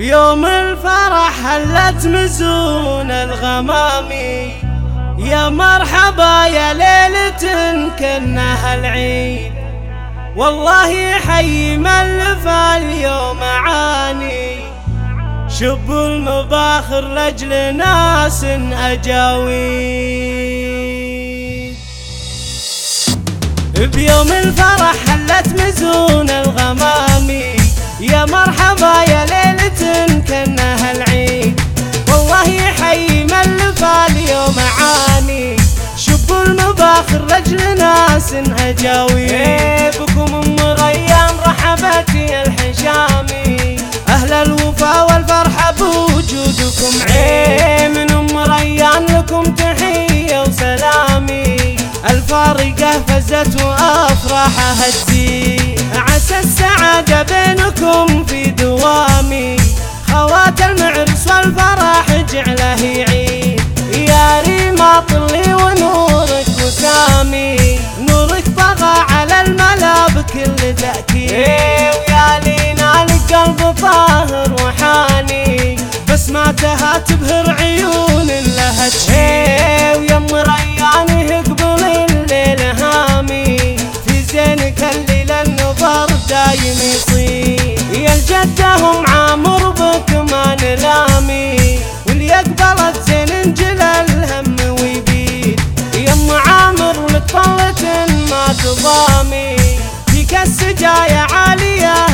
بيوم الفرح هلت مزون الغمامي، يا مرحبا يا ليلة كنها العيد، والله يحيي من في اليوم عاني، شبوا المباخر لاجل ناس اجاويد. بيوم الفرح هلت مزون الغمامي، يا مرحبا يا ليلة كنها العيد، والله يحيي من في اليوم عاني، شبوا المباخر لاجل ناس اجاويد. بكم ام ريان رحبت يا الحشامي، اهل الوفا والفرحة بوجودكم عيد، من ام ريان لكم تحية وسلامي، الفارقة فزت وافراحها تزيد، عسى السعادة بينكم في دوامي، خوات المعرس والفرح جعله يعيد، يا ريما طلي ونورك وسامي، نورك طغى على الملا بكل تأكيد، ويا لينا القلب طاهر وحاني، بسماتها تبهر عيون لها تشيل، ويا ام ريان يقبل الليل هامي، في زينك الليلة النظر دايم يصير، يا الجدة هم عامر بكمان لامي، واللي يقبلت زين انجل الهم ويبيد، يا ام عامر متطلة ما تضامي، فيك السجايا عالية